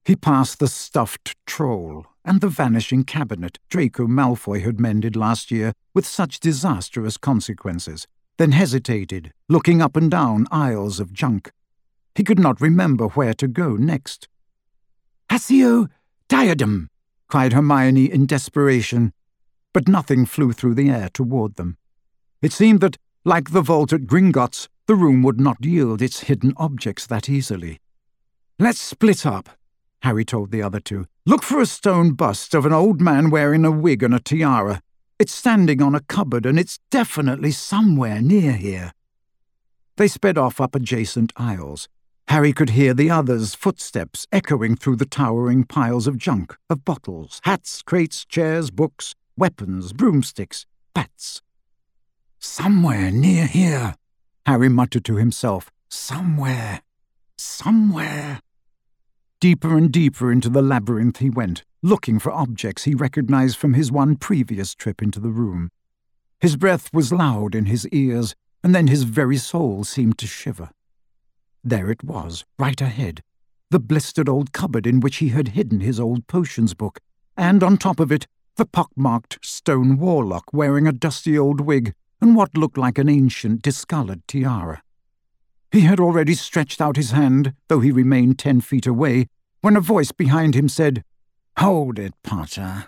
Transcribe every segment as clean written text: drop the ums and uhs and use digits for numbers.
He passed the stuffed troll and the vanishing cabinet Draco Malfoy had mended last year with such disastrous consequences, then hesitated, looking up and down aisles of junk. He could not remember where to go next. "Accio diadem!" cried Hermione in desperation, but nothing flew through the air toward them. It seemed that, like the vault at Gringotts, the room would not yield its hidden objects that easily. "Let's split up," Harry told the other two. "Look for a stone bust of an old man wearing a wig and a tiara. It's standing on a cupboard, and it's definitely somewhere near here." They sped off up adjacent aisles. Harry could hear the others' footsteps echoing through the towering piles of junk, of bottles, hats, crates, chairs, books, weapons, broomsticks, bats. "Somewhere near here," Harry muttered to himself. "Somewhere. Somewhere." Deeper and deeper into the labyrinth he went, looking for objects he recognized from his one previous trip into the room. His breath was loud in his ears, and then his very soul seemed to shiver. There it was, right ahead, the blistered old cupboard in which he had hidden his old potions book, and on top of it, the pock-marked stone warlock wearing a dusty old wig and what looked like an ancient discoloured tiara. He had already stretched out his hand, though he remained 10 feet away, when a voice behind him said, "Hold it, Potter."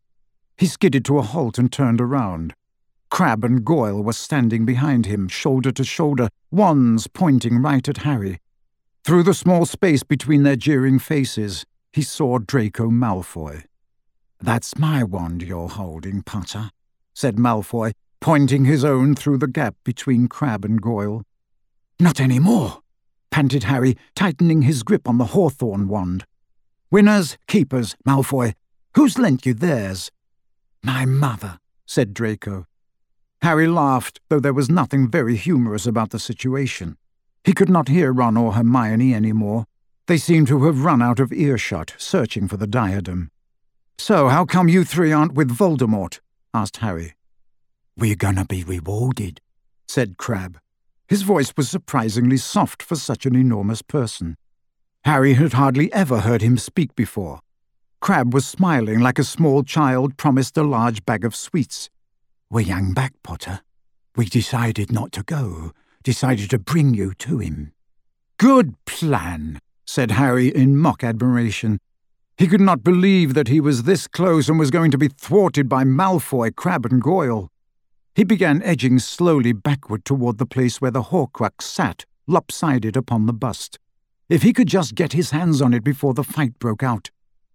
He skidded to a halt and turned around. Crabbe and Goyle were standing behind him, shoulder to shoulder, wands pointing right at Harry. Through the small space between their jeering faces, he saw Draco Malfoy. "That's my wand you're holding, Potter," said Malfoy, pointing his own through the gap between Crabbe and Goyle. "Not any more," panted Harry, tightening his grip on the hawthorn wand. "Winners, keepers, Malfoy. Who's lent you theirs?" "My mother," said Draco. Harry laughed, though there was nothing very humorous about the situation. He could not hear Ron or Hermione any more. They seemed to have run out of earshot, searching for the diadem. "So how come you three aren't with Voldemort?" asked Harry. "We're gonna be rewarded," said Crabbe. His voice was surprisingly soft for such an enormous person. Harry had hardly ever heard him speak before. Crabbe was smiling like a small child promised a large bag of sweets. "We hung back, Potter. We decided not to go, decided to bring you to him." "Good plan," said Harry in mock admiration. He could not believe that he was this close and was going to be thwarted by Malfoy, Crabbe and Goyle. He began edging slowly backward toward the place where the Horcrux sat, lopsided upon the bust. If he could just get his hands on it before the fight broke out.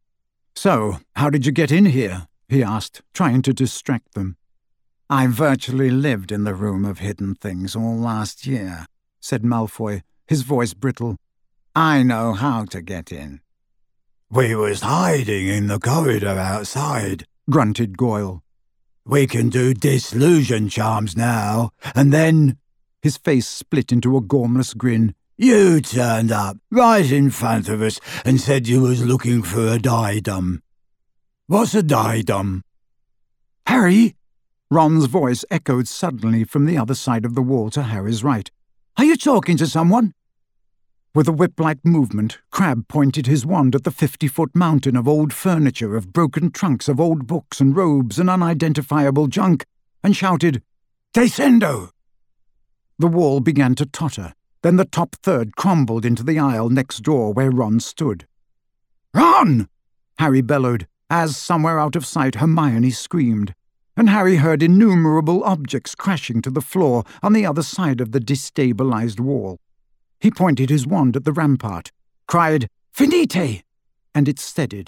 "So, how did you get in here?" he asked, trying to distract them. "I virtually lived in the room of hidden things all last year," said Malfoy, his voice brittle. "I know how to get in." "We was hiding in the corridor outside," grunted Goyle. "We can do disillusion charms now, and then—" His face split into a gormless grin. "You turned up right in front of us and said you was looking for a diadem. What's a diadem?" "Harry!" Ron's voice echoed suddenly from the other side of the wall to Harry's right. "Are you talking to someone?" With a whip-like movement, Crabbe pointed his wand at the 50-foot mountain of old furniture, of broken trunks, of old books and robes and unidentifiable junk, and shouted, "Descendo!" The wall began to totter. Then the top third crumbled into the aisle next door where Ron stood. "Ron!" Harry bellowed, as, somewhere out of sight, Hermione screamed, and Harry heard innumerable objects crashing to the floor on the other side of the destabilized wall. He pointed his wand at the rampart, cried, "Finite!" and it steadied.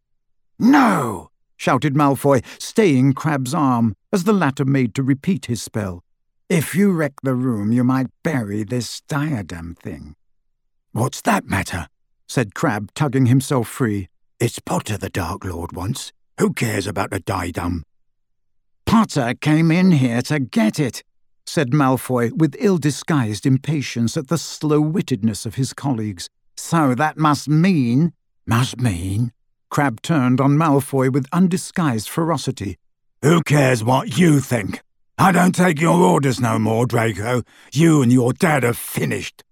"No!" shouted Malfoy, staying Crabbe's arm, as the latter made to repeat his spell. "If you wreck the room, you might bury this diadem thing." "What's that matter?" said Crabbe, tugging himself free. "It's Potter the Dark Lord wants. Who cares about the diadem?" "Potter came in here to get it," said Malfoy with ill-disguised impatience at the slow-wittedness of his colleagues. "So that must mean—" "Must mean?" Crabbe turned on Malfoy with undisguised ferocity. "Who cares what you think? I don't take your orders no more, Draco. You and your dad are finished."